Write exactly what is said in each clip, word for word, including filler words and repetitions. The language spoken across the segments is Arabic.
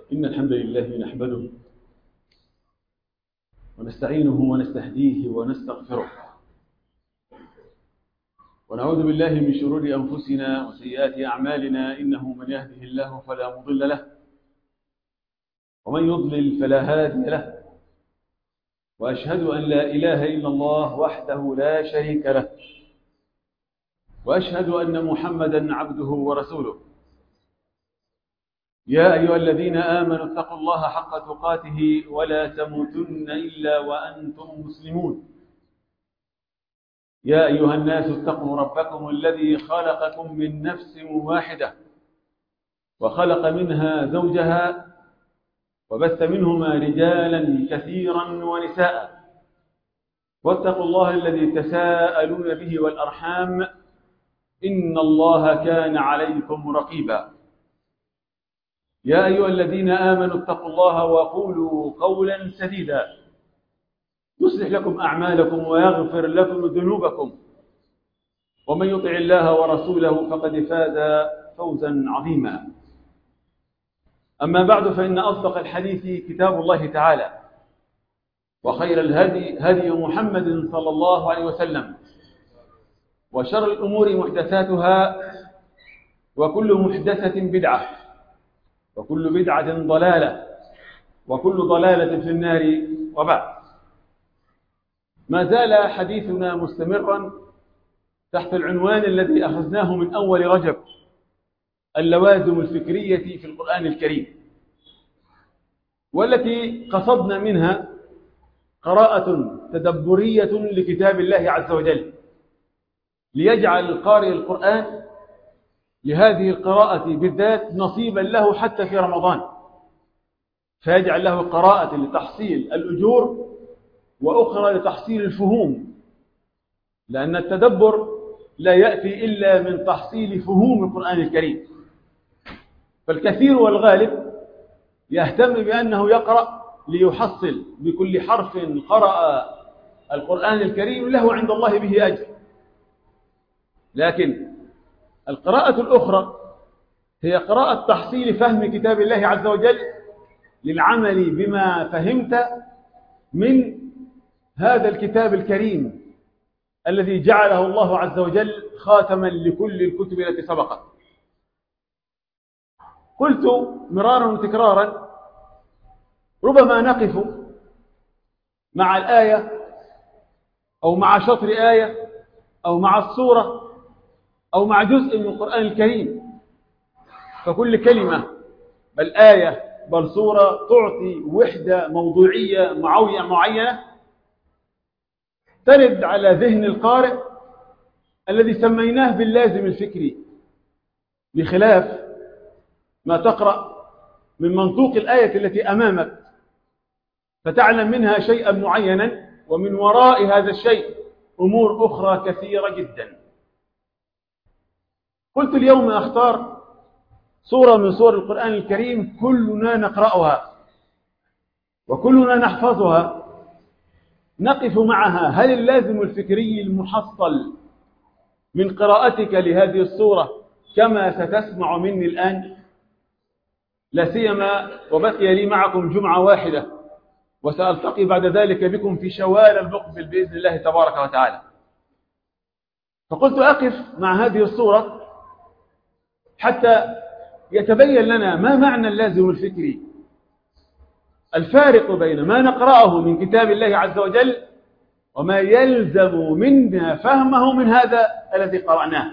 إن الحمد لله نحمده ونستعينه ونستهديه ونستغفره ونعوذ بالله من شرور أنفسنا وسيئات أعمالنا، إنه من يهده الله فلا مضل له ومن يضلل فلا هادي له، وأشهد أن لا إله إلا الله وحده لا شريك له، وأشهد أن محمدا عبده ورسوله. يا أيها الذين آمنوا اتقوا الله حق تقاته ولا تموتن إلا وأنتم مسلمون. يا أيها الناس اتقوا ربكم الذي خلقكم من نفس واحدة وخلق منها زوجها وبث منهما رجالا كثيرا ونساء، واتقوا الله الذي تساءلون به والأرحام إن الله كان عليكم رقيبا. يا أيها الذين آمنوا اتقوا الله وقولوا قولا سديدا يصلح لكم أعمالكم ويغفر لكم ذنوبكم، ومن يطع الله ورسوله فقد فاز فوزا عظيما. أما بعد، فإن أصدق الحديث كتاب الله تعالى، وخير الهدي هدي محمد صلى الله عليه وسلم، وشر الأمور محدثاتها، وكل محدثة بدعة، وكل بدعة ضلالة، وكل ضلالة في النار. وبعد، ما زال حديثنا مستمرا تحت العنوان الذي أخذناه من أول رجب: اللوازم الفكرية في القرآن الكريم، والتي قصدنا منها قراءة تدبرية لكتاب الله عز وجل، ليجعل قارئ القرآن لهذه القراءة بالذات نصيبا له حتى في رمضان، فيجعل له قراءة لتحصيل الأجور وأخرى لتحصيل الفهوم، لأن التدبر لا يأتي إلا من تحصيل فهوم القرآن الكريم. فالكثير والغالب يهتم بأنه يقرأ ليحصل بكل حرف قرأ القرآن الكريم له عند الله به أجر، لكن القراءة الأخرى هي قراءة تحصيل فهم كتاب الله عز وجل للعمل بما فهمت من هذا الكتاب الكريم الذي جعله الله عز وجل خاتما لكل الكتب التي سبقت. قلت مرارا وتكرارا: ربما نقف مع الآية أو مع شطر آية أو مع السورة أو مع جزء من القرآن الكريم، فكل كلمة بل آية بل سورة تعطي وحدة موضوعية معينة ترد على ذهن القارئ الذي سميناه باللازم الفكري، بخلاف ما تقرأ من منطوق الآية التي أمامك فتعلم منها شيئا معينا، ومن وراء هذا الشيء أمور أخرى كثيرة جدا. قلت اليوم أختار سورة من سور القرآن الكريم كلنا نقرأها وكلنا نحفظها، نقف معها. هل اللازم الفكري المحصل من قراءتك لهذه السورة كما ستسمع مني الآن؟ لا سيما وبقي لي معكم جمعة واحدة، وسألتقي بعد ذلك بكم في شوال المقبل بإذن الله تبارك وتعالى. فقلت أقف مع هذه السورة حتى يتبين لنا ما معنى اللازم الفكري، الفارق بين ما نقرأه من كتاب الله عز وجل وما يلزم منا فهمه من هذا الذي قرأناه.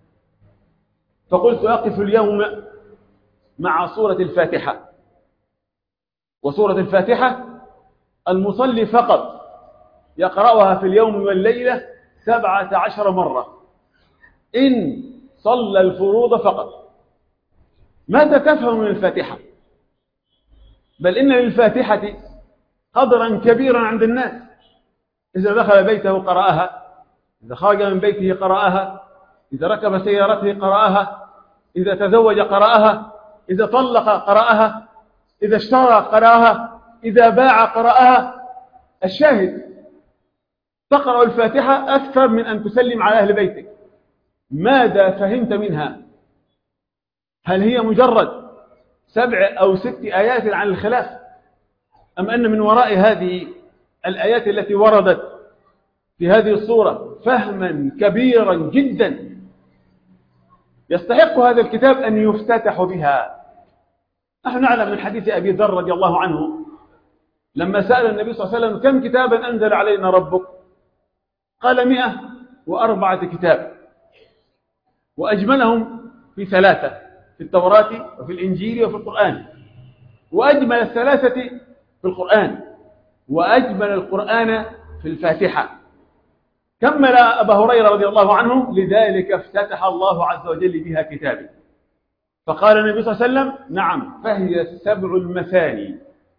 فقلت أقف اليوم مع سورة الفاتحة. وسورة الفاتحة المصلي فقط يقرأها في اليوم والليلة سبعة عشر مرة إن صلى الفروض فقط. ماذا تفهم من الفاتحة؟ بل إن للفاتحة قدرا كبيرا عند الناس. إذا دخل بيته قرأها، إذا خرج من بيته قرأها، إذا ركب سيارته قرأها، إذا تزوج قرأها، إذا طلق قرأها، إذا اشترى قرأها، إذا باع قرأها. الشاهد تقرأ الفاتحة أكثر من أن تسلم على أهل بيتك. ماذا فهمت منها؟ هل هي مجرد سبع أو ست آيات عن الخلاف، أم أن من وراء هذه الآيات التي وردت في هذه الصورة فهما كبيرا جدا يستحق هذا الكتاب أن يفتتح بها. نحن نعلم من حديث أبي ذر رضي الله عنه لما سأل النبي صلى الله عليه وسلم كم كتابا أنزل علينا ربك؟ قال مئة وأربعة كتاب، وأجملهم في ثلاثة، في التوراة وفي الإنجيل وفي القرآن، وأجمل الثلاثة في القرآن، وأجمل القرآن في الفاتحة. كمل أبا هريرة رضي الله عنه لذلك افتتح الله عز وجل بها كتابه. فقال النبي صلى الله عليه وسلم نعم فهي السبع المثاني.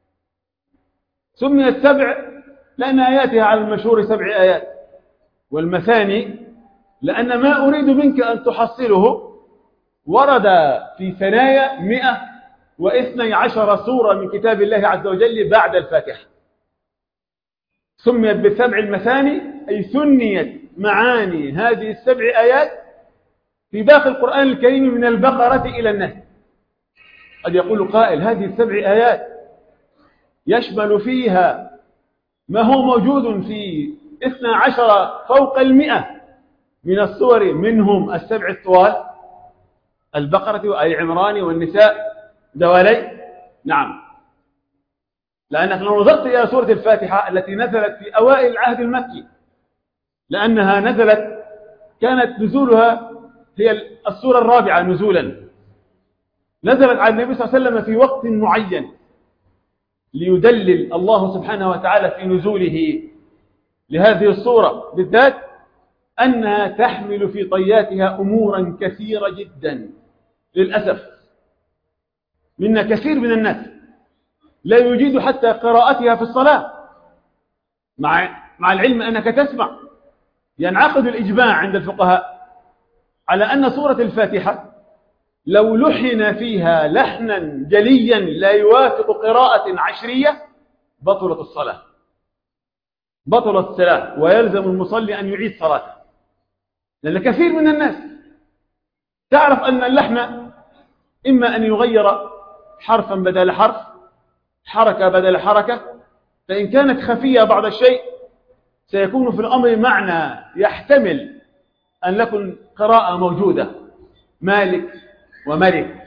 سميت سبع لأن آياتها على المشهور سبع آيات، والمثاني لأن ما أريد منك أن تحصله ورد في ثنايا مئة واثني عشر سورة من كتاب الله عز وجل بعد الفاتحة. سميت بالسبع المثاني أي ثنيت معاني هذه السبع آيات في باقي القرآن الكريم من البقرة إلى الناس. قد يقول قائل هذه السبع آيات يشمل فيها ما هو موجود في اثنى عشر فوق المئة من السور، منهم السبع الطوال البقرة وآل عمران والنساء دوالي. نعم، لأنك لو نظرت إلى سورة الفاتحة التي نزلت في أوائل العهد المكي، لأنها نزلت كانت نزولها هي السورة الرابعة نزولا، نزلت على النبي صلى الله عليه وسلم في وقت معين ليدلل الله سبحانه وتعالى في نزوله لهذه الصورة بالذات أنها تحمل في طياتها أمورا كثيرة جدا. للأسف منا كثير من الناس لا يجيد حتى قراءتها في الصلاة، مع مع العلم أنك تسمع. ينعقد الإجماع عند الفقهاء على أن سورة الفاتحة لو لحن فيها لحنا جليا لا يوافق قراءة عشرية بطلت الصلاة، بطلت الصلاة، ويلزم المصلي أن يعيد صلاته. لأن كثير من الناس تعرف أن اللحن إما أن يغير حرفا بدل حرف، حركة بدل حركة، فإن كانت خفية بعض الشيء سيكون في الأمر معنى يحتمل أن لكن قراءة موجودة مالك وملك.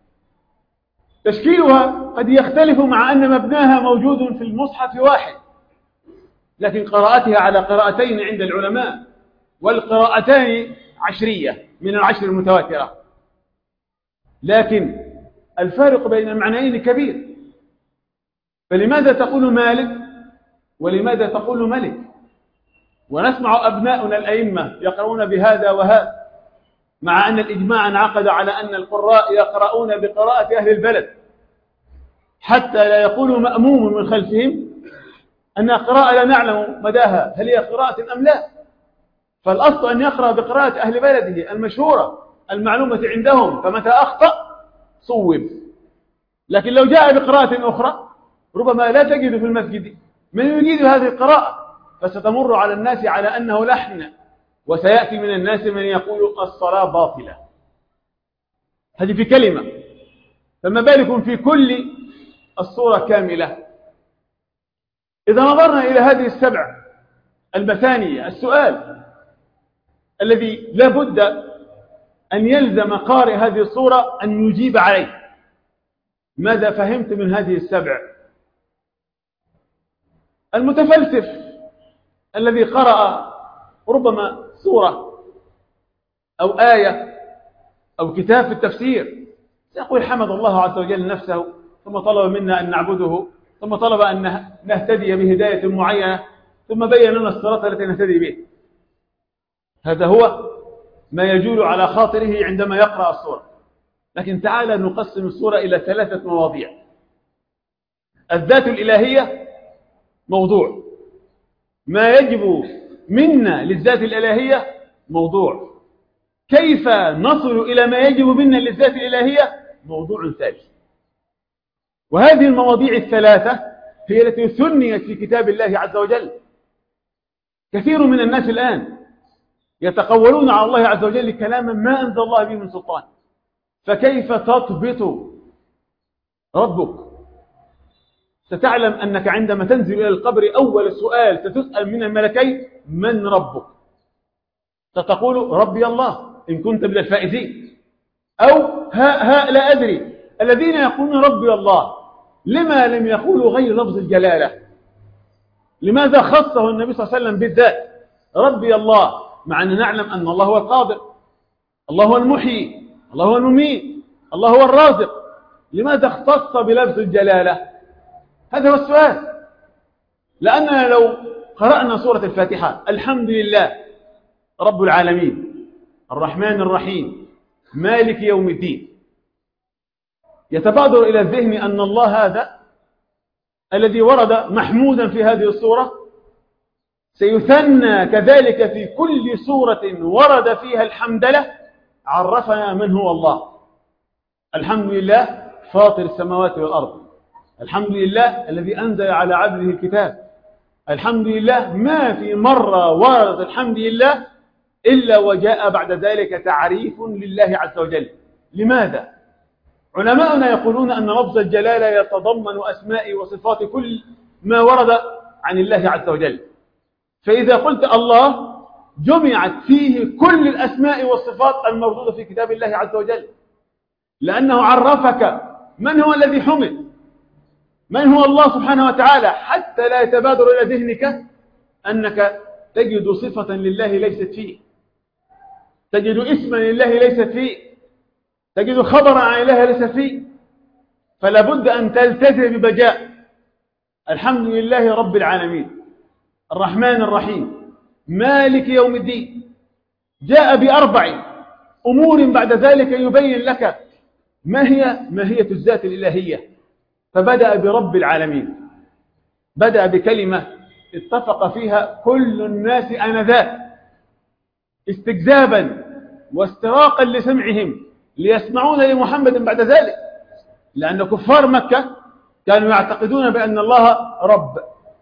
تشكيلها قد يختلف مع أن مبناها موجود في المصحف واحد، لكن قراءتها على قراءتين عند العلماء، والقراءتان عشرية من العشر المتواترة، لكن الفارق بين المعنيين كبير. فلماذا تقول مالك ولماذا تقول ملك؟ ونسمع أبناؤنا الأئمة يقرؤون بهذا وهذا، مع أن الإجماع انعقد على أن القراء يقرؤون بقراءة أهل البلد، حتى لا يقول مأموم من خلفهم أن قراءة لا نعلم مداها هل هي قراءة أم لا. فالأصل أن يقرأ بقراءة أهل بلده المشهورة المعلومة عندهم، فمتى أخطأ صوب. لكن لو جاء بقراءة أخرى ربما لا تجد في المسجد من يريد هذه القراءة، فستمر على الناس على أنه لحن، وسيأتي من الناس من يقول الصلاة باطلة. هذه في كلمة، فما بالكم في كل الصورة كاملة. إذا نظرنا إلى هذه السبع المثانية، السؤال الذي لا بد أن يلزم قارئ هذه الصورة أن يجيب عليه: ماذا فهمت من هذه السبع؟ المتفلسف الذي قرأ ربما سورة أو آية أو كتاب في التفسير سيقول حمد الله عز وجل نفسه، ثم طلب منا أن نعبده، ثم طلب أن نهتدي بهداية معينة، ثم بين لنا الصراط التي نهتدي به. هذا هو ما يجول على خاطره عندما يقرأ السورة. لكن تعالى نقسم السورة إلى ثلاثة مواضيع. الذات الإلهية موضوع، ما يجب منا للذات الإلهية موضوع، كيف نصل إلى ما يجب منا للذات الإلهية موضوع ثالث. وهذه المواضيع الثلاثة هي التي ثنيت في كتاب الله عز وجل. كثير من الناس الآن يتقولون على الله عز وجل كلاما ما أنزل الله به من سلطان، فكيف تضبط ربك. ستعلم أنك عندما تنزل إلى القبر أول سؤال ستسأل من الملكين: من ربك؟ ستقول: ربي الله، إن كنت من الفائزين. أو ها ها لا أدري. الذين يقولون ربي الله لما لم يقولوا غير لفظ الجلالة؟ لماذا خصه النبي صلى الله عليه وسلم بالذات ربي الله، مع أن نعلم أن الله هو القادر، الله هو المحيي، الله هو المميت، الله هو الرازق؟ لماذا اختص بلفظ الجلالة؟ هذا هو السؤال. لأننا لو قرأنا سورة الفاتحة: الحمد لله رب العالمين الرحمن الرحيم مالك يوم الدين، يتبادر إلى الذهن أن الله هذا الذي ورد محمودا في هذه السورة سيثنى كذلك في كل سورة ورد فيها الحمدلة. عرفنا من هو الله. الحمد لله فاطر السماوات والأرض، الحمد لله الذي أنزل على عبده الكتاب، الحمد لله ما في مرة ورد الحمد لله إلا وجاء بعد ذلك تعريف لله عز وجل. لماذا؟ علماؤنا يقولون أن لفظ الجلالة يتضمن أسماء وصفات كل ما ورد عن الله عز وجل. فإذا قلت الله جمعت فيه كل الأسماء والصفات الموجودة في كتاب الله عز وجل، لأنه عرفك من هو الذي حمد، من هو الله سبحانه وتعالى، حتى لا يتبادر إلى ذهنك أنك تجد صفة لله ليست فيه، تجد اسما لله ليست فيه، تجد خبرا عن الله ليس فيه. فلا بد أن تلتزم ببجاء: الحمد لله رب العالمين الرحمن الرحيم مالك يوم الدين. جاء بأربع أمور بعد ذلك يبين لك ما هي ماهية الذات الإلهية. فبدأ برب العالمين، بدأ بكلمة اتفق فيها كل الناس آنذاك استجذابا واستراقا لسمعهم ليسمعون لمحمد بعد ذلك، لأن كفار مكة كانوا يعتقدون بأن الله رب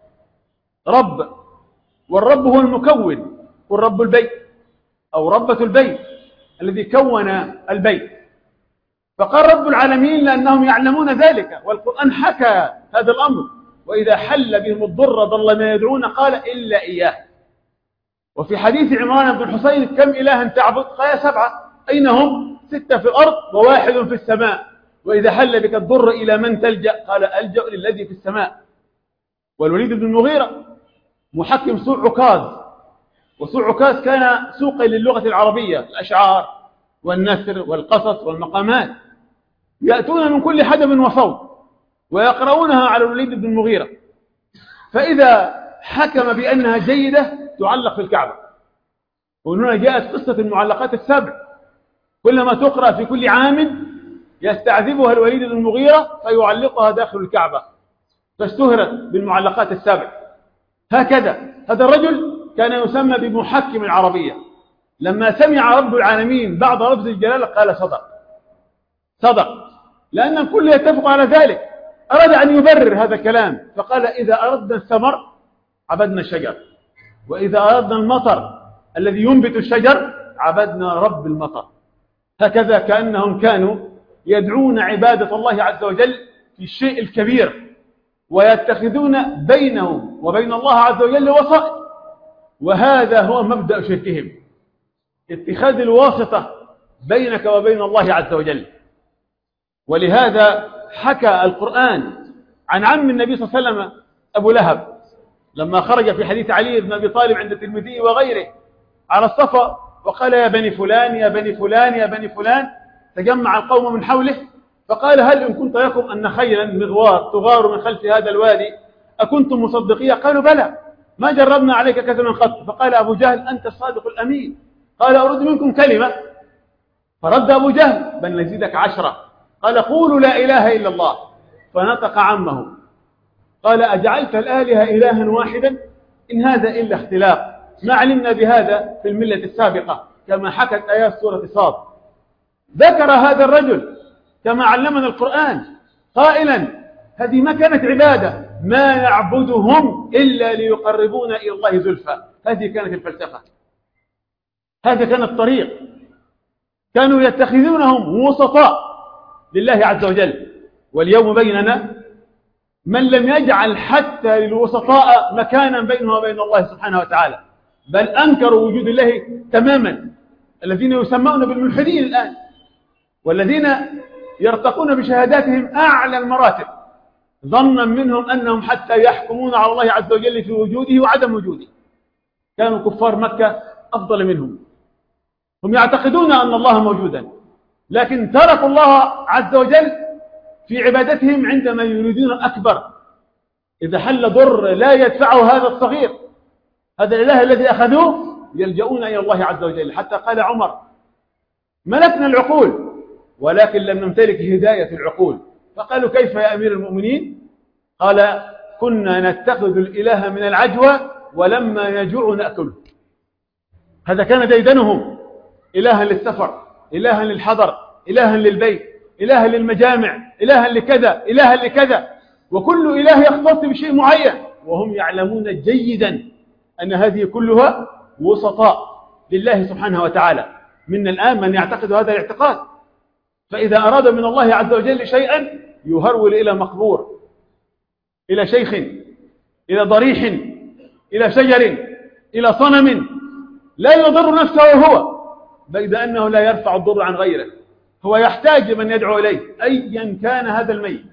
رب والرب هو المكون، والرب البيت أو ربة البيت الذي كون البيت. فقال رب العالمين لأنهم يعلمون ذلك، والقرآن حكى هذا الأمر: وإذا حل بهم الضر ضل ما يدعون قال إلا إياه. وفي حديث عمران بن الحصين: كم إلها تعبد؟ قال سبعة. أين هم؟ ستة في الأرض وواحد في السماء. وإذا حل بك الضر إلى من تلجأ؟ قال ألجأ للذي في السماء. والوليد بن المغيرة محكم سوق عكاظ، وسوق عكاظ كان سوقا للغة العربية، الأشعار والنثر والقصص والمقامات، يأتون من كل حدب وصوب ويقرؤونها على الوليد بن المغيرة، فإذا حكم بأنها جيدة تعلق في الكعبة. وهنا جاءت قصة المعلقات السبع، كلما تقرأ في كل عام يستعذبها الوليد بن المغيرة فيعلقها داخل الكعبة، فاشتهرت بالمعلقات السبع. هكذا هذا الرجل كان يسمى بمحكم العربية. لما سمع رب العالمين بعض لفظ الجلالة قال صدق صدق، لأن الكل يتفق على ذلك. أراد أن يبرر هذا الكلام فقال: إذا أردنا الثمر عبدنا الشجر، وإذا أردنا المطر الذي ينبت الشجر عبدنا رب المطر. هكذا كأنهم كانوا يدعون عبادة الله عز وجل في الشيء الكبير، ويتخذون بينهم وبين الله عز وجل وسائط. وهذا هو مبدأ شركهم، اتخاذ الواسطة بينك وبين الله عز وجل. ولهذا حكى القرآن عن عم النبي صلى الله عليه وسلم أبو لهب لما خرج في حديث علي بن أبي طالب عند الترمذي وغيره على الصفا وقال: يا بني فلان يا بني فلان يا بني فلان. تجمع القوم من حوله فقال: هل إن كنت لكم أن خيلا مغوار تغار من خلف هذا الوادي أكنتم مصدقية؟ قالوا: بلى، ما جربنا عليك كذبا قط. فقال أبو جهل: أنت الصادق الأمين. قال: أريد منكم كلمة. فرد أبو جهل: بل نزيدك عشرة. قال: قولوا لا إله إلا الله. فنطق عمه قال: أجعلت الآلهة إلها واحدا؟ إن هذا إلا اختلاق، ما علمنا بهذا في الملة السابقة، كما حكت آيات سورة صاد. ذكر هذا الرجل كما علمنا القرآن قائلا: هذه ما كانت عبادة، ما نعبدهم إلا ليقربونا إلى الله زلفى. هذه كانت الفلسفة، هذا كان الطريق. كانوا يتخذونهم وسطاء لله عز وجل، واليوم بيننا من لم يجعل حتى للوسطاء مكانا بينه وبين الله سبحانه وتعالى، بل أنكروا وجود الله تماما، الذين يسمون بالملحدين الآن، والذين يرتقون بشهاداتهم أعلى المراتب ظنا منهم أنهم حتى يحكمون على الله عز وجل في وجوده وعدم وجوده. كانوا كفار مكة أفضل منهم، هم يعتقدون أن الله موجودا، لكن تركوا الله عز وجل في عبادتهم عندما يريدون الأكبر. إذا حل ضر لا يدفعه هذا الصغير، هذا الإله الذي أخذوه، يلجؤون إلى الله عز وجل. حتى قال عمر: ملكنا العقول ولكن لم نمتلك هداية العقول. فقالوا: كيف يا أمير المؤمنين؟ قال: كنا نتخذ الإله من العجوة ولما يجوع نأكله. هذا كان ديدنهم: إلها للسفر، إلها للحضر، إلها للبيت، إلها للمجامع، إلها لكذا، إلها لكذا، وكل إله يختص بشيء معين، وهم يعلمون جيدا أن هذه كلها وسطاء لله سبحانه وتعالى. من الآن من يعتقد هذا الاعتقاد، فإذا أراد من الله عز وجل شيئا يهرول إلى مقبور، إلى شيخ، إلى ضريح، إلى شجر، إلى صنم لا يضر نفسه هو، بيد أنه لا يرفع الضر عن غيره. هو يحتاج من يدعو إليه أيا كان هذا الميت،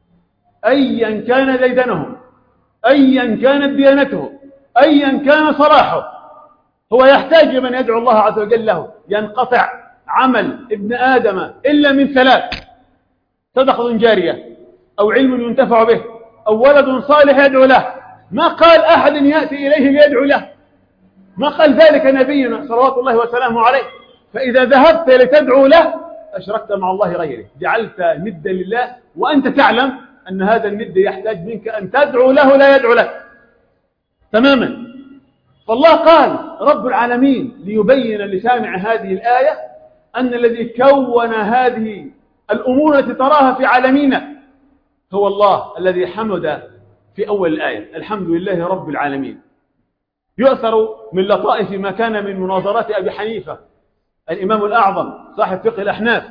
أيا كان ديدنه، أيا كانت ديانته، أيا كان صلاحه، هو يحتاج من يدعو الله عز وجل له. ينقطع عمل ابن آدم إلا من ثلاث: صدقة جارية، أو علم ينتفع به، أو ولد صالح يدعو له. ما قال أحد يأتي إليه ليدعو له، ما قال ذلك نبينا صلوات الله وسلامه عليه. فإذا ذهبت لتدعو له أشركت مع الله غيره، جعلت ندا لله، وأنت تعلم أن هذا الند يحتاج منك أن تدعو له لا يدعو لك تماما. فالله قال رب العالمين ليبين لسامع هذه الآية أن الذي كون هذه الأمور التي تراها في عالمنا هو الله الذي حمد في أول الآية: الحمد لله رب العالمين. يؤثر من لطائف ما كان من مناظرات أبي حنيفة الإمام الأعظم صاحب فقه الأحناف،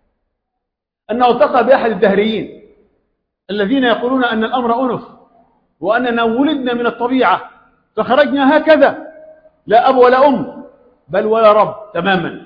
أنه التقى بأحد الدهريين الذين يقولون أن الأمر أنف، وأننا ولدنا من الطبيعة فخرجنا هكذا، لا أب ولا أم بل ولا رب تماما.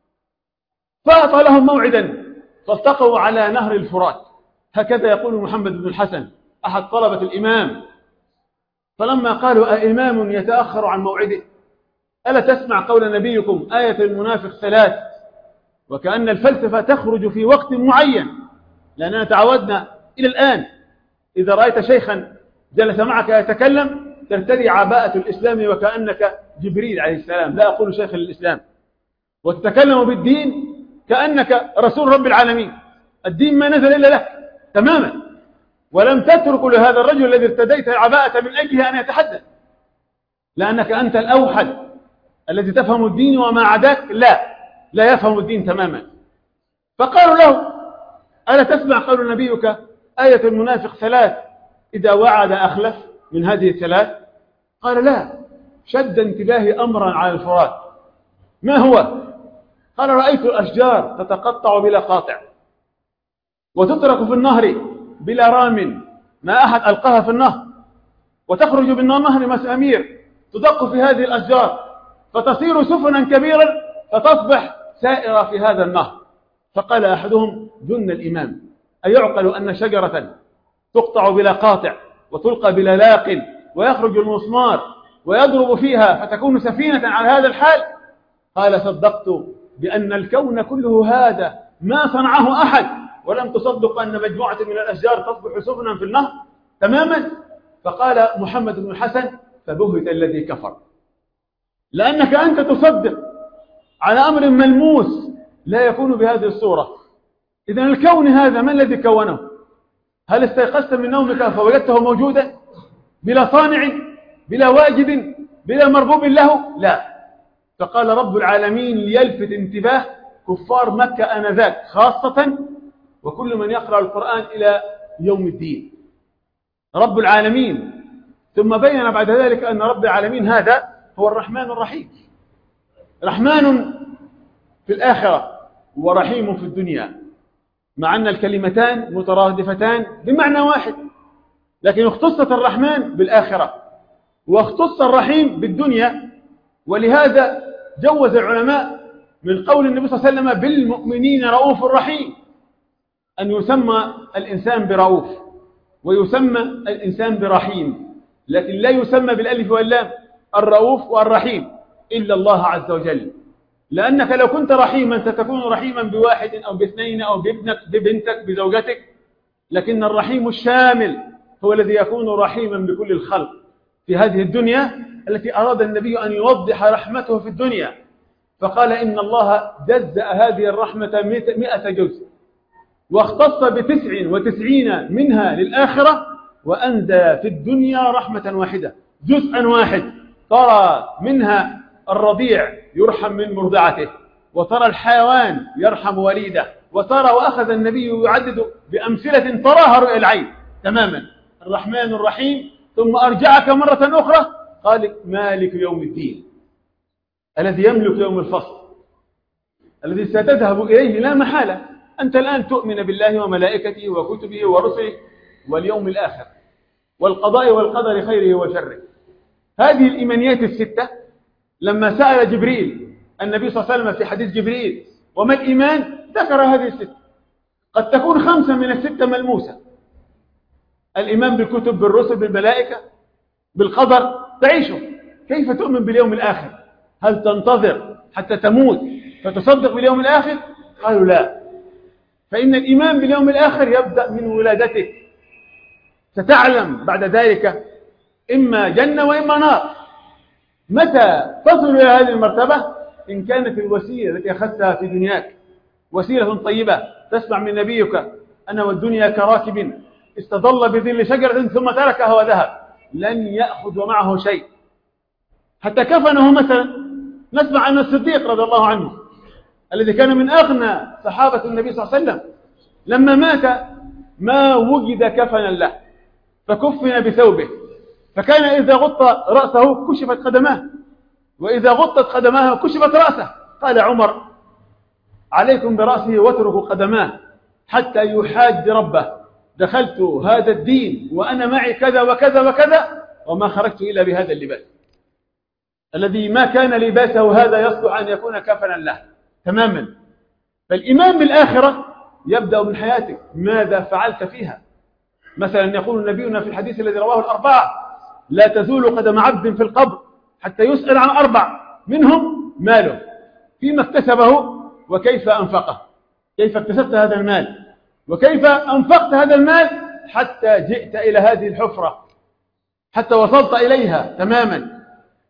فأعطى لهم موعدا فالتقوا على نهر الفرات، هكذا يقول محمد بن الحسن أحد طلبة الإمام. فلما قالوا: أإمام يتأخر عن موعده؟ ألا تسمع قول نبيكم: آية المنافق ثلاث؟ وكأن الفلسفة تخرج في وقت معين، لأننا تعودنا إلى الآن إذا رأيت شيخا جلس معك يتكلم ترتدي عباءة الإسلام وكأنك جبريل عليه السلام، لا أقول شيخ الإسلام، وتتكلم بالدين كأنك رسول رب العالمين. الدين ما نزل إلا لك تماما، ولم تترك لهذا الرجل الذي ارتديت العباءة من أجله أن يتحدث، لأنك أنت الأوحد الذي تفهم الدين، وما عداك لا لا يفهم الدين تماما. فقالوا له: ألا تسمع قول نبيك: آية المنافق ثلاث، إذا وعد أخلف؟ من هذه الثلاث؟ قال: لا. شد انتباهي أمرا على الفرات. ما هو؟ قال: رأيت الأشجار تتقطع بلا قاطع، وتترك في النهر بلا رام، ما أحد ألقاها في النهر، وتخرج من النهر مسامير تدق في هذه الأشجار فتصير سفنا كبيرا فتصبح سائرة في هذا النهر. فقال أحدهم: جن الإمام، أيعقل أن شجرة تقطع بلا قاطع وتلقى بلا لاق ويخرج المسمار ويضرب فيها فتكون سفينة على هذا الحال؟ قال: صدقت بأن الكون كله هذا ما صنعه أحد، ولم تصدق أن مجموعة من الأشجار تصبح سفنا في النهر تماما. فقال محمد بن الحسن: فبهت الذي كفر، لأنك أنت تصدق على أمر ملموس لا يكون بهذه الصورة. إذن الكون هذا من الذي كونه؟ هل استيقظت من نومك فوجدته موجودا بلا صانع بلا واجد بلا مربوب له؟ لا. فقال رب العالمين ليلفت انتباه كفار مكة آنذاك خاصة، وكل من يقرأ القرآن إلى يوم الدين، رب العالمين. ثم بين بعد ذلك أن رب العالمين هذا هو الرحمن الرحيم، رحمن في الآخرة ورحيم في الدنيا. مع أن الكلمتان مترادفتان بمعنى واحد، لكن اختصت الرحمن بالآخرة واختص الرحيم بالدنيا. ولهذا جوز العلماء من قول النبي صلى الله عليه وسلم بالمؤمنين رؤوف رحيم أن يسمى الإنسان برؤوف ويسمى الإنسان برحيم، لكن لا يسمى بالألف واللام الرؤوف والرحيم إلا الله عز وجل، لأنك لو كنت رحيما ستكون رحيما بواحد أو باثنين أو بابنك ببنتك بزوجتك، لكن الرحيم الشامل هو الذي يكون رحيما بكل الخلق في هذه الدنيا التي أراد النبي أن يوضح رحمته في الدنيا، فقال إن الله جزأ هذه الرحمة مئة جزء واختص بتسع وتسعين منها للآخرة، وأنزل في الدنيا رحمة واحدة جزءا واحد، ترى منها الرضيع يرحم من مرضعته، وترى الحيوان يرحم وليده، وترى وأخذ النبي يعدد بأمثلة تراها رؤيا العين تماما الرحمن الرحيم، ثم أرجعك مرة أخرى قال مالك يوم الدين الذي يملك يوم الفصل الذي ستذهب إليه لا محالة. أنت الآن تؤمن بالله وملائكته وكتبه ورسله واليوم الآخر والقضاء والقدر خيره وشره. هذه الإيمانيات الستة لما سأل جبريل النبي صلى الله عليه وسلم في حديث جبريل وما الإيمان ذكر هذه الستة، قد تكون خمسة من الستة ملموسة: الإيمان بالكتب بالرسل بالملائكة بالقدر تعيشه. كيف تؤمن باليوم الآخر؟ هل تنتظر حتى تموت فتصدق باليوم الآخر؟ قالوا لا، فإن الإيمان باليوم الآخر يبدأ من ولادتك، ستعلم بعد ذلك إما جنة وإما نار. متى تصل إلى هذه المرتبة؟ إن كانت الوسيلة التي أخذتها في دنياك وسيلة طيبة، تسمع من نبيك أنا والدنيا كراكب استظل بظل شجرة ثم تركها وذهب لن يأخذ معه شيء حتى كفنه. مثلا نسمع عن الصديق رضي الله عنه الذي كان من أغنى صحابة النبي صلى الله عليه وسلم، لما مات ما وجد كفنا له فكفن بثوبه، فكان إذا غطى رأسه كشفت قدماه، وإذا غطت قدماه كشفت رأسه. قال عمر عليكم برأسه واتركوا قدماه حتى يحاج ربه، دخلت هذا الدين وأنا معي كذا وكذا وكذا وما خرجت إلا بهذا اللباس الذي ما كان لباسه هذا يصلح أن يكون كفنا له تماما. فالإيمان بالآخرة يبدأ من حياتك، ماذا فعلت فيها؟ مثلا يقول نبينا في الحديث الذي رواه الأربعة لا تزول قدم عبد في القبر حتى يسأل عن أربع، منهم ماله فيما اكتسبه وكيف أنفقه، كيف اكتسبت هذا المال وكيف أنفقت هذا المال حتى جئت إلى هذه الحفرة حتى وصلت إليها تماما.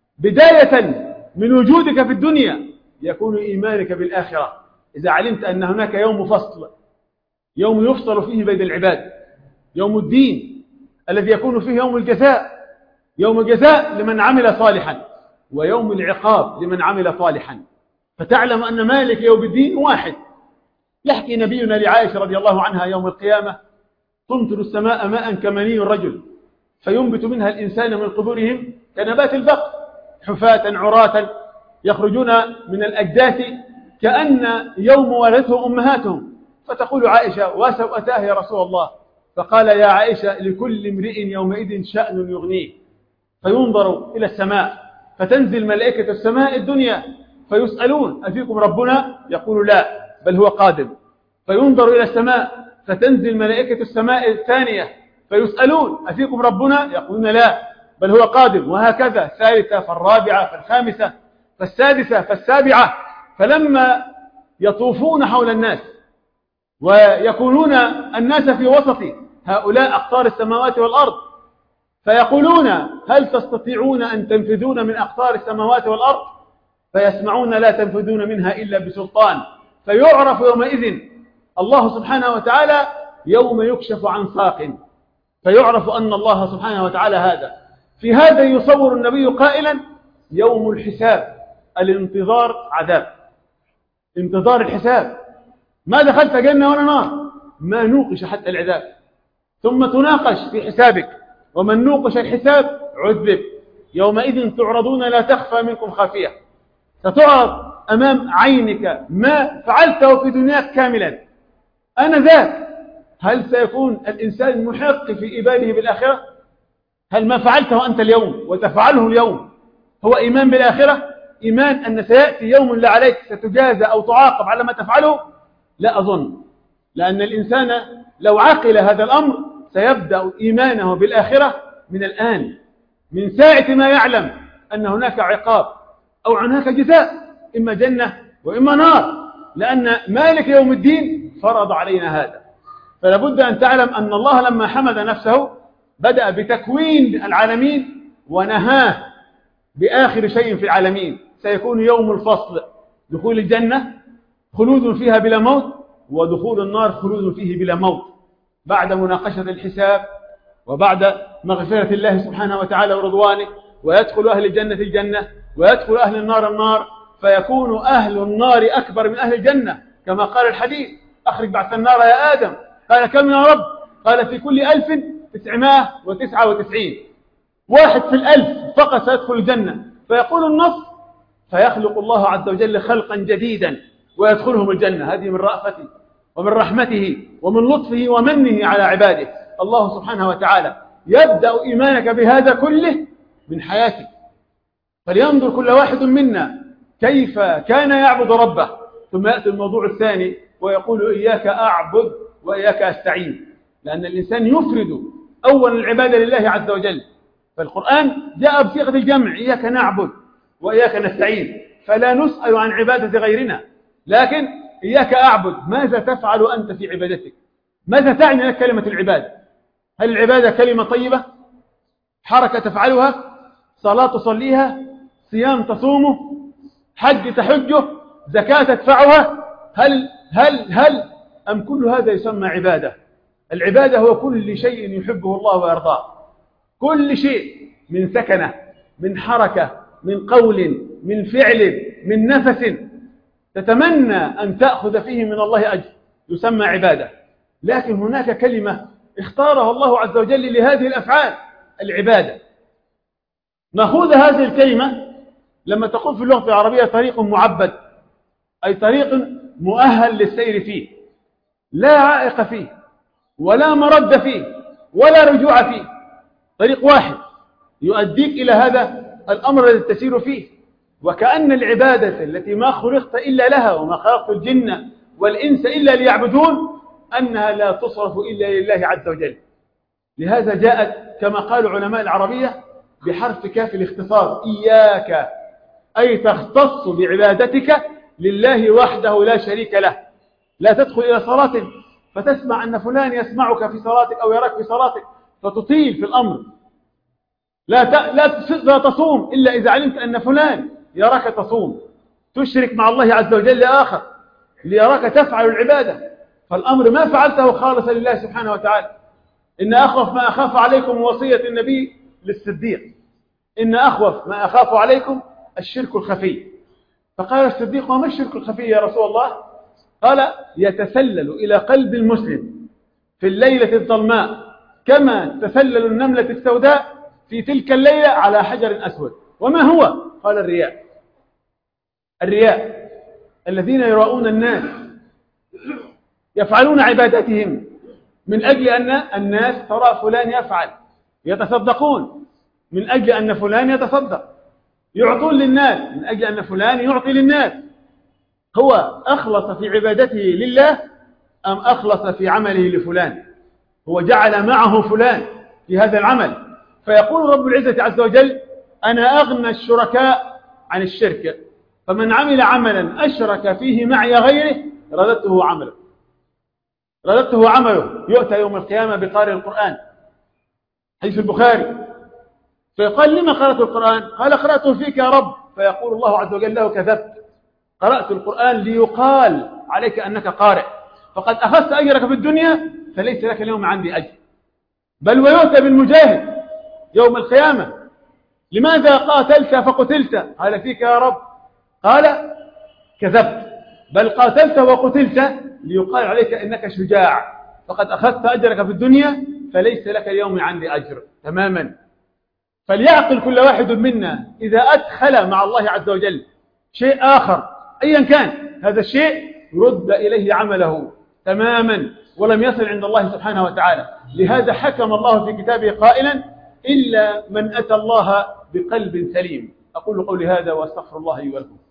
بداية من وجودك في الدنيا يكون إيمانك بالآخرة، إذا علمت أن هناك يوم فصل، يوم يفصل فيه بين العباد، يوم الدين الذي يكون فيه يوم الجزاء، يوم الجزاء لمن عمل صالحا ويوم العقاب لمن عمل صالحا، فتعلم أن مالك يوم الدين واحد. يحكي نبينا لعائشة رضي الله عنها يوم القيامة تمطر السماء ماء كمني الرجل فينبت منها الإنسان من قبورهم كنبات البقر حفاة عراة يخرجون من الأجداث كأن يوم ولدتهم أمهاتهم، فتقول عائشة وسوءتاه يا رسول الله، فقال يا عائشة لكل امرئ يومئذ شأن يغنيه. فينظر إلى السماء فتنزل ملائكة السماء الدنيا فيسألون أفيكم ربنا؟ يقول لا بل هو قادم. فينظر إلى السماء فتنزل ملائكة السماء الثانية فيسألون أفيكم ربنا؟ يقولون لا بل هو قادم. وهكذا الثالثة فالرابعة فالخامسة فالسادسة فالسابعة. فلما يطوفون حول الناس ويكونون الناس في وسط هؤلاء أقطار السماوات والأرض فيقولون هل تستطيعون أن تنفذون من أقطار السماوات والأرض؟ فيسمعون لا تنفذون منها إلا بسلطان. فيعرف يومئذ الله سبحانه وتعالى يوم يكشف عن ساق، فيعرف أن الله سبحانه وتعالى هذا. في هذا يصور النبي قائلا يوم الحساب، الانتظار عذاب، انتظار الحساب، ما دخلت جنة ولا نار، ما نوقش حتى العذاب، ثم تناقش في حسابك، ومن نوقش الحساب عذب. يومئذ تعرضون لا تخفى منكم خافية، ستعرض أمام عينك ما فعلته في دنياك كاملا، آنذاك هل سيكون الإنسان محق في إيمانه بالآخرة؟ هل ما فعلته أنت اليوم وتفعله اليوم هو إيمان بالآخرة؟ إيمان أن سيأتي يوم لا عليك ستجازى أو تعاقب على ما تفعله؟ لا أظن، لأن الإنسان لو عقل هذا الأمر سيبدأ إيمانه بالآخرة من الآن، من ساعة ما يعلم أن هناك عقاب أو هناك جزاء، إما جنة وإما نار، لأن مالك يوم الدين فرض علينا هذا. فلا بد أن تعلم أن الله لما حمد نفسه بدأ بتكوين العالمين ونهاه بآخر شيء في العالمين، سيكون يوم الفصل، دخول الجنة خلود فيها بلا موت، ودخول النار خلود فيه بلا موت، بعد مناقشة الحساب وبعد مغفرة الله سبحانه وتعالى ورضوانه، ويدخل أهل الجنة الجنة ويدخل أهل النار النار، فيكون أهل النار أكبر من أهل الجنة، كما قال الحديث: أخرج بعث النار يا آدم. قال: كم يا رب؟ قال: في كل ألف تسعمائة وتسعة وتسعين، واحد في الألف فقط سيدخل الجنة. فيقول النص: فيخلق الله عز وجل خلقا جديدا ويدخلهم الجنة. هذه من رأفته ومن رحمته ومن لطفه ومنه على عباده. الله سبحانه وتعالى يبدأ إيمانك بهذا كله من حياتك. فلينظر كل واحد منا كيف كان يعبد ربه، ثم يأتي الموضوع الثاني ويقول: إياك أعبد وإياك أستعين، لأن الإنسان يفرد أولا العبادة لله عز وجل. فالقرآن جاء بصيغة الجمع: إياك نعبد وإياك نستعين، فلا نسأل عن عبادة غيرنا، لكن إياك أعبد. ماذا تفعل أنت في عبادتك؟ ماذا تعني لك كلمة العبادة؟ هل العبادة كلمة طيبة؟ حركة تفعلها؟ صلاة تصليها؟ صيام تصومه؟ حج تحجه؟ زكاة تدفعها؟ هل هل هل أم كل هذا يسمى عبادة؟ العبادة هو كل شيء يحبه الله ويرضاه، كل شيء من سكنة، من حركة، من قول، من فعل، من نفس تتمنى أن تأخذ فيه من الله أجر يسمى عبادة. لكن هناك كلمة اختارها الله عز وجل لهذه الأفعال: العبادة. نأخذ هذه الكلمة لما تقول في اللغة العربية طريق معبد، أي طريق مؤهل للسير فيه، لا عائق فيه ولا مرد فيه ولا رجوع فيه، طريق واحد يؤديك إلى هذا الأمر الذي تسير فيه. وكأن العبادة التي ما خلقت إلا لها وما خلقت الجن والإنس إلا ليعبدون أنها لا تصرف إلا لله عز وجل. لهذا جاءت كما قال علماء العربية بحرف كاف الاختصار: إياك، أي تختص بعبادتك لله وحده لا شريك له. لا تدخل إلى صلاة فتسمع أن فلان يسمعك في صلاتك أو يراك في صلاتك فتطيل في الأمر. لا لا تصوم إلا إذا علمت أن فلان يراك تصوم، تشرك مع الله عز وجل آخر ليراك تفعل العبادة، فالأمر ما فعلته خالصا لله سبحانه وتعالى. إن أخوف ما أخاف عليكم وصية النبي للصديق: إن أخوف ما أخاف عليكم الشرك الخفي. فقال الصديق: وما الشرك الخفي يا رسول الله؟ قال: يتسلل إلى قلب المسلم في الليلة الظلماء كما تسلل النملة السوداء في تلك الليلة على حجر أسود. وما هو؟ قال: الرياء. الرياء الذين يراؤون الناس يفعلون عباداتهم من أجل أن الناس ترى فلان يفعل، يتصدقون من أجل أن فلان يتصدق، يعطون للناس من أجل أن فلان يعطي للناس. هو أخلص في عبادته لله أم أخلص في عمله لفلان؟ هو جعل معه فلان في هذا العمل. فيقول رب العزة عز وجل: أنا أغنى الشركاء عن الشرك، فمن عمل عملا أشرك فيه معي غيره رددته عمله رددته عمله يؤتى يوم القيامة بقارئ القرآن، حديث البخاري. فيقال: لما قرأت القرآن؟ قال: قرأته فيك يا رب. فيقول الله عز وجل له: كذبت، قرأت القرآن ليقال عليك أنك قارئ، فقد أخذت أجرك في الدنيا فليس لك اليوم عندي أجر. بل ويؤتى بالمجاهد يوم القيامة: لماذا قاتلت فقتلت؟ قال: فيك يا رب. قال: كذبت، بل قاتلت وقتلت ليقال عليك إنك شجاع، فقد أخذت أجرك في الدنيا فليس لك اليوم عندي أجر. تماما. فليعقل كل واحد منا إذا أدخل مع الله عز وجل شيء آخر أيا كان، هذا الشيء رد إليه عمله تماما ولم يصل عند الله سبحانه وتعالى. لهذا حكم الله في كتابه قائلا: إلا من أتى الله بقلب سليم. أقول قولي هذا وأستغفر الله لي ولكم.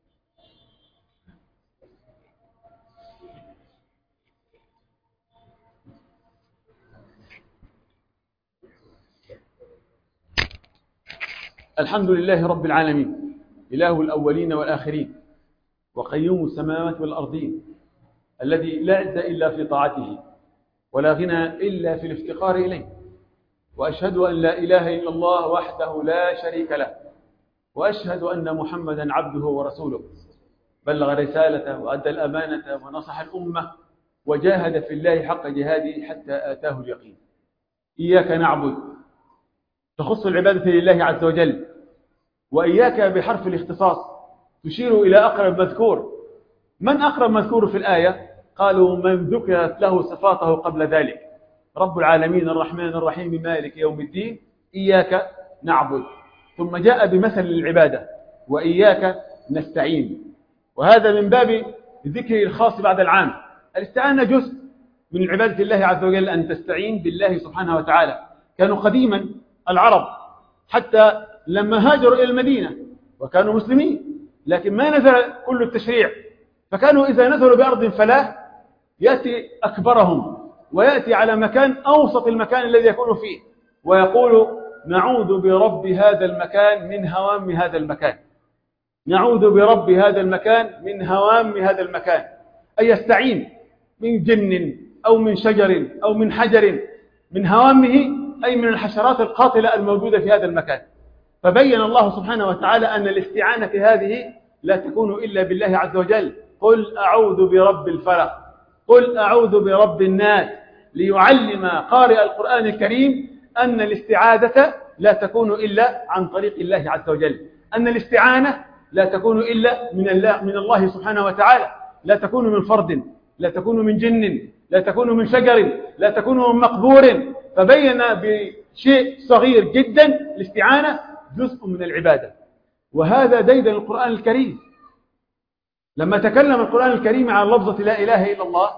الحمد لله رب العالمين، إله الأولين والآخرين، وقيوم السماوات والأرضين، الذي لا عز إلا في طاعته، ولا غنى إلا في الافتقار إليه. وأشهد أن لا إله إلا الله وحده لا شريك له، وأشهد أن محمدا عبده ورسوله، بلغ رسالته وأدى الأمانة ونصح الأمة وجاهد في الله حق جهاده حتى آتاه اليقين. إياك نعبد تخص العبادة لله عز وجل، وإياك بحرف الاختصاص تشير إلى أقرب مذكور. من أقرب مذكور في الآية؟ قالوا من ذكرت له صفاته قبل ذلك: رب العالمين الرحمن الرحيم مالك يوم الدين، إياك نعبد. ثم جاء بمثل للعبادة: وإياك نستعين. وهذا من باب ذكر الخاص بعد العام. الاستعانة جزء من عبادة الله عز وجل، أن تستعين بالله سبحانه وتعالى. كانوا قديما العرب حتى لما هاجروا إلى المدينة وكانوا مسلمين، لكن ما نزل كل التشريع، فكانوا إذا نزلوا بأرض فلاة يأتي أكبرهم ويأتي على مكان أوسط المكان الذي يكون فيه ويقول: نعوذ برب هذا المكان من هوام هذا المكان، نعوذ برب هذا المكان من هوام هذا المكان. أي يستعين من جن أو من شجر أو من حجر، من هوامه أي من الحشرات القاتلة الموجودة في هذا المكان. فبين الله سبحانه وتعالى أن الاستعانة هذه لا تكون إلا بالله عز وجل. قل أعوذ برب الفلق، قل أعوذ برب الناس، ليعلم قارئ القرآن الكريم أن الاستعاذة لا تكون إلا عن طريق الله عز وجل، أن الاستعانة لا تكون إلا من الله, من الله سبحانه وتعالى، لا تكون من فرد، لا تكون من جن، لا تكون من شجر، لا تكون من مقبور. فبين بشيء صغير جدا الاستعانة جزء من العبادة. وهذا ديدن القرآن الكريم. لما تكلم القرآن الكريم عن لفظة لا إله إلا الله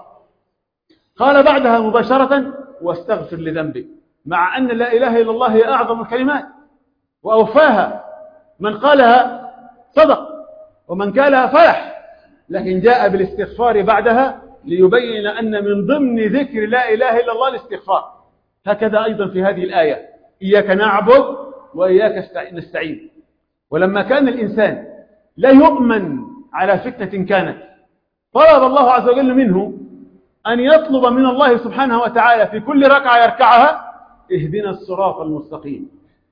قال بعدها مباشرة: واستغفر لذنبك، مع أن لا إله إلا الله هي أعظم الكلمات وأوفاها. من قالها صدق ومن قالها فلح، لكن جاء بالاستغفار بعدها ليبين أن من ضمن ذكر لا إله إلا الله الاستغفار. هكذا أيضا في هذه الآية: إياك نعبد وإياك نستعين. ولما كان الإنسان لا يؤمن على فتنة كانت، طلب الله عز وجل منه أن يطلب من الله سبحانه وتعالى في كل ركعة يركعها: اهدنا الصراط المستقيم،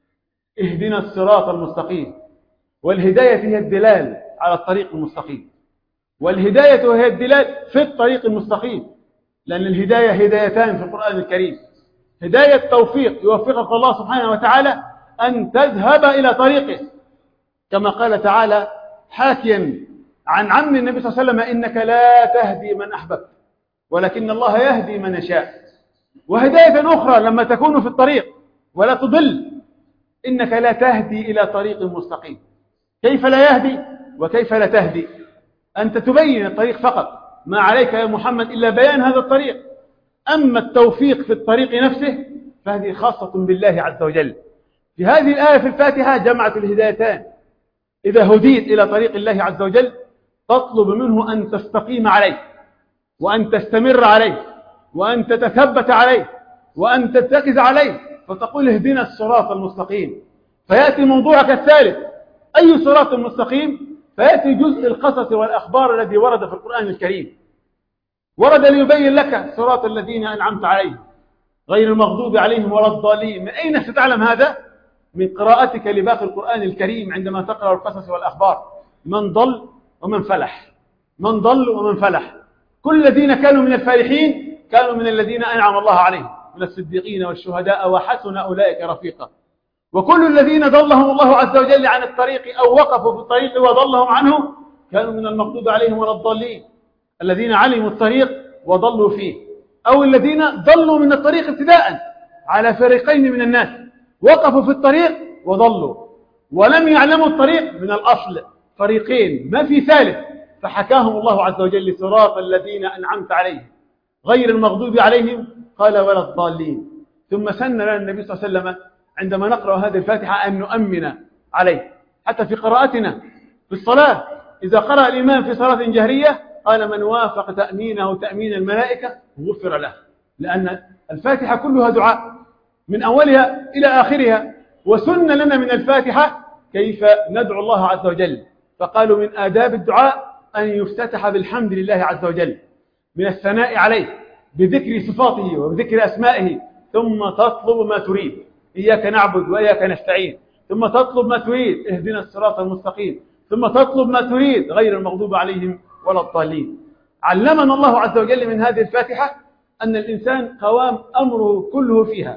اهدنا الصراط المستقيم. والهداية هي الدلال على الطريق المستقيم، والهداية هي الدلال في الطريق المستقيم، لأن الهداية هدايتان في القرآن الكريم: هداية توفيق يوفقك الله سبحانه وتعالى أن تذهب إلى طريقه، كما قال تعالى حاكيا عن عم النبي صلى الله عليه وسلم: إنك لا تهدي من أحببت ولكن الله يهدي من يشاء. وهداية أخرى لما تكون في الطريق ولا تضل: إنك لا تهدي إلى طريق مستقيم. كيف لا يهدي وكيف لا تهدي؟ أنت تبين الطريق فقط، ما عليك يا محمد إلا بيان هذا الطريق. أما التوفيق في الطريق نفسه فهذه خاصة بالله عز وجل. في هذه الآية في الفاتحة جمعت الهدايتان. إذا هديت إلى طريق الله عز وجل تطلب منه أن تستقيم عليه، وأن تستمر عليه، وأن تتثبت عليه، وأن تتكز عليه، فتقول: اهدنا الصراط المستقيم. فيأتي موضوعك الثالث: أي صراط مستقيم؟ فيأتي جزء القصص والأخبار الذي ورد في القرآن الكريم. ورد ليبين لك صراط الذين أنعمت عليهم غير المغضوب عليهم ولا الضالين. من أين ستعلم هذا؟ من قراءتك لباقي القرآن الكريم عندما تقرأ القصص والأخبار. من ضل ومن فلح، من ضل ومن فلح. كل الذين كانوا من الفالحين كانوا من الذين أنعم الله عليهم من الصديقين والشهداء وحسن أولئك رفيقا. وكل الذين ضلهم الله عز وجل عن الطريق أو وقفوا في الطريق وضلهم عنه كانوا من المغضوب عليهم ولا الضالين، الذين علموا الطريق وضلوا فيه، أو الذين ضلوا من الطريق ابتداء على فريقين من الناس: وقفوا في الطريق وضلوا، ولم يعلموا الطريق من الأصل، فريقين ما في ثالث. فحكاهم الله عز وجل: صراط الذين أنعمت عليهم غير المغضوب عليهم، قال ولا الضالين. ثم سن لنا النبي صلى الله عليه وسلم عندما نقرأ هذه الفاتحة أن نؤمن عليه، حتى في قراءتنا في الصلاة إذا قرأ الإمام في صلاة جهرية قال من وافق تأمينه تأمين الملائكة غفر له، لأن الفاتحة كلها دعاء من أولها إلى آخرها. وسن لنا من الفاتحة كيف ندعو الله عز وجل، فقالوا من آداب الدعاء أن يفتتح بالحمد لله عز وجل، من الثناء عليه بذكر صفاته وبذكر أسمائه، ثم تطلب ما تريد، إياك نعبد وإياك نستعين، ثم تطلب ما تريد اهدنا الصراط المستقيم، ثم تطلب ما تريد غير المغضوب عليهم ولا الضالين. علمنا الله عز وجل من هذه الفاتحة أن الإنسان قوام أمره كله فيها،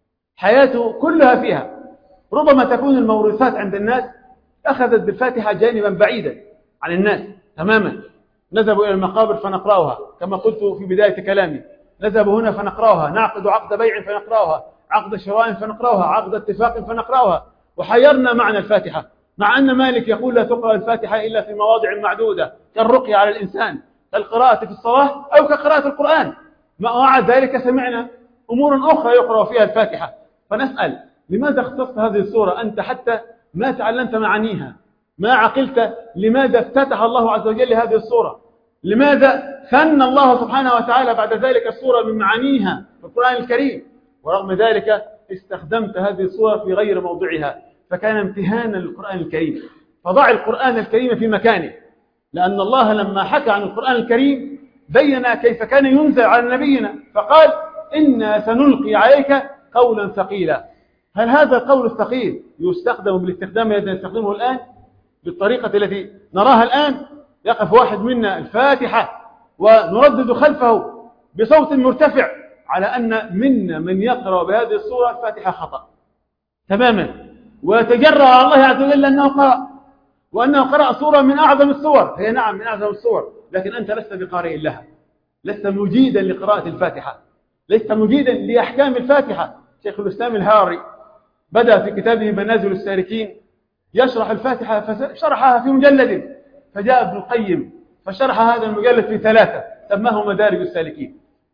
حياته كلها فيها. ربما تكون الموروثات عند الناس أخذت بالفاتحة جانبا بعيدا عن الناس تماما، نذهب إلى المقابر فنقرأها كما قلت في بداية كلامي، نذهب هنا فنقرأها، نعقد عقد بيع فنقرأها، عقد شراء فنقرأها، عقد اتفاق فنقرأها، وحيرنا معنى الفاتحة، مع أن مالك يقول لا تقرأ الفاتحة إلا في مواضع معدودة كالرقية على الإنسان، كالقراءة في الصلاة أو كقراءة القرآن. مع ذلك سمعنا أمور أخرى يقرأ فيها الفاتحة، فنسأل لماذا اختصت هذه السورة أنت حتى ما تعلمت معانيها، ما عقلت لماذا افتتح الله عز وجل هذه السورة، لماذا ثنى الله سبحانه وتعالى بعد ذلك السورة من معانيها في القرآن الكريم، ورغم ذلك استخدمت هذه السورة في غير موضعها، فكان امتهانا للقرآن الكريم. فضع القرآن الكريم في مكانه، لأن الله لما حكى عن القرآن الكريم بين كيف كان ينزل على نبينا، فقال إنا سنلقي عليك قولا ثقيلا. هل هذا القول الثقيل يستخدم بالاستخدام الذي نستخدمه الآن بالطريقة التي نراها الآن؟ يقف واحد منا الفاتحة ونردد خلفه بصوت مرتفع على أن منا من يقرأ بهذه الصورة الفاتحة خطأ تماما، ويتجرأ على الله عز وجل أنه قرأ، وأنه قرأ صورة من أعظم الصور. هي نعم من أعظم الصور، لكن أنت لست بقارئ لها، لست مجيدا لقراءة الفاتحة، لست مجيدا لأحكام الفاتحة. شيخ الإسلام الهاري بدأ في كتابه منازل السالكين يشرح الفاتحة فشرحها في مجلد، فجاء ابن القيم فشرح هذا المجلد في ثلاثة سماه مدارج السالكين،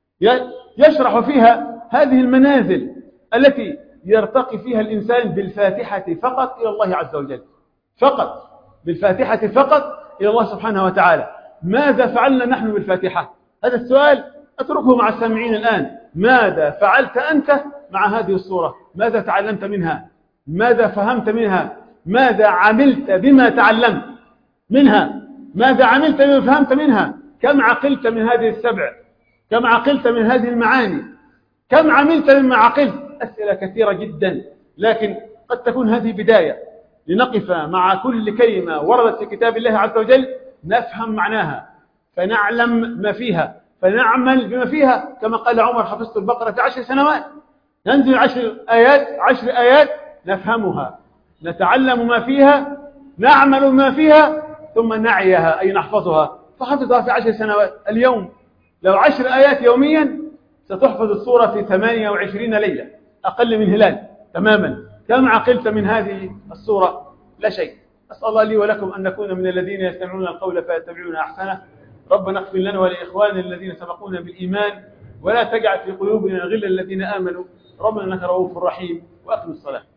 يشرح فيها هذه المنازل التي يرتقي فيها الإنسان بالفاتحة فقط إلى الله عز وجل، فقط بالفاتحة فقط إلى الله سبحانه وتعالى. ماذا فعلنا نحن بالفاتحة؟ هذا السؤال أتركه مع السامعين الآن. ماذا فعلت أنت مع هذه الصورة؟ ماذا تعلمت منها؟ ماذا فهمت منها؟ ماذا عملت بما تعلمت منها؟ ماذا عملت بما فهمت منها؟ كم عقلت من هذه السبع؟ كم عقلت من هذه المعاني؟ كم عملت مما عقلت؟ أسئلة كثيرة جدا، لكن قد تكون هذه بداية لنقف مع كل كلمة وردت في كتاب الله عز وجل نفهم معناها، فنعلم ما فيها، فنعمل بما فيها. كما قال عمر حفظت البقرة في عشر سنوات، ننزل عشر آيات عشر آيات نفهمها، نتعلم ما فيها، نعمل ما فيها، ثم نعيها أي نحفظها. فحفظها في عشر سنوات. اليوم لو عشر آيات يوميا ستحفظ السورة في ثمانية وعشرين ليلة، أقل من هلال تماما. كم عقلت من هذه السورة؟ لا شيء. أسأل الله لي ولكم أن نكون من الذين يستمعون القول فيتبعون أحسنه. ربنا اغفر لنا ولإخواننا الذين سبقونا بالإيمان، ولا تجعل في قلوبنا غلا الذين آمنوا. ربنا إنك رؤوف رحيم. وأقم الصلاة.